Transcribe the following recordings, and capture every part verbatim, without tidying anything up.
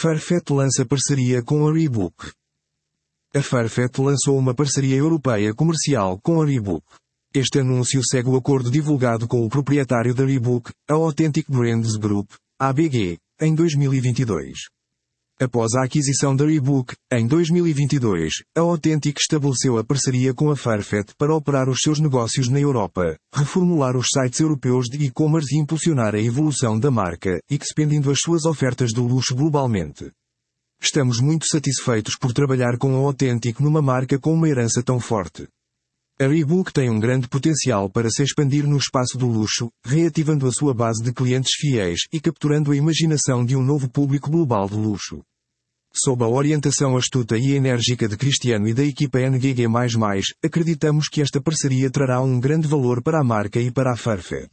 Farfetch lança parceria com a Reebok. A Farfetch lançou uma parceria europeia comercial com a Reebok. Este anúncio segue o acordo divulgado com o proprietário da Reebok, a Authentic Brands Group, A B G, em dois mil e vinte e dois. Após a aquisição da Reebok, em dois mil e vinte e dois, a Authentic estabeleceu a parceria com a Farfetch para operar os seus negócios na Europa, reformular os sites europeus de e-commerce e impulsionar a evolução da marca, expandindo as suas ofertas de luxo globalmente. Estamos muito satisfeitos por trabalhar com a Authentic numa marca com uma herança tão forte. A Reebok tem um grande potencial para se expandir no espaço do luxo, reativando a sua base de clientes fiéis e capturando a imaginação de um novo público global de luxo. Sob a orientação astuta e enérgica de Cristiano e da equipa N G G mais mais, acreditamos que esta parceria trará um grande valor para a marca e para a Farfetch.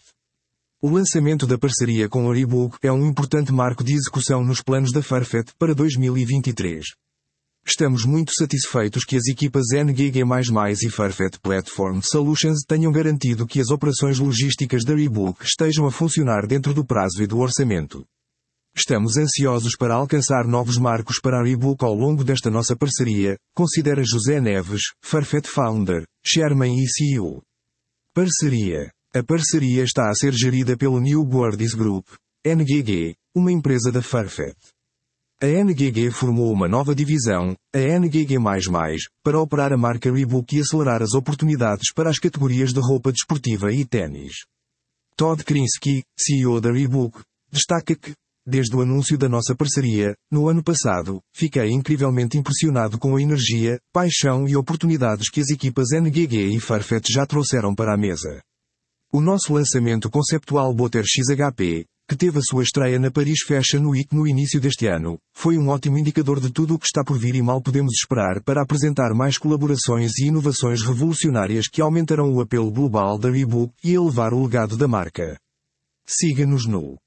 O lançamento da parceria com a Reebok é um importante marco de execução nos planos da Farfetch para dois mil e vinte e três. Estamos muito satisfeitos que as equipas N G G mais mais e Farfetch Platform Solutions tenham garantido que as operações logísticas da Reebok estejam a funcionar dentro do prazo e do orçamento. Estamos ansiosos para alcançar novos marcos para a Reebok ao longo desta nossa parceria, considera José Neves, Farfetch Founder, Chairman e C E O. Parceria. A parceria está a ser gerida pelo New Guardians Group, N G G, uma empresa da Farfetch. A N G G formou uma nova divisão, a N G G mais mais, para operar a marca Reebok e acelerar as oportunidades para as categorias de roupa desportiva e ténis. Todd Krinsky, C E O da Reebok, destaca que, desde o anúncio da nossa parceria, no ano passado, fiquei incrivelmente impressionado com a energia, paixão e oportunidades que as equipas N G G e Farfetch já trouxeram para a mesa. O nosso lançamento conceptual Botter X H P, que teve a sua estreia na Paris Fashion Week no início deste ano, foi um ótimo indicador de tudo o que está por vir e mal podemos esperar para apresentar mais colaborações e inovações revolucionárias que aumentarão o apelo global da Reebok e elevar o legado da marca. Siga-nos no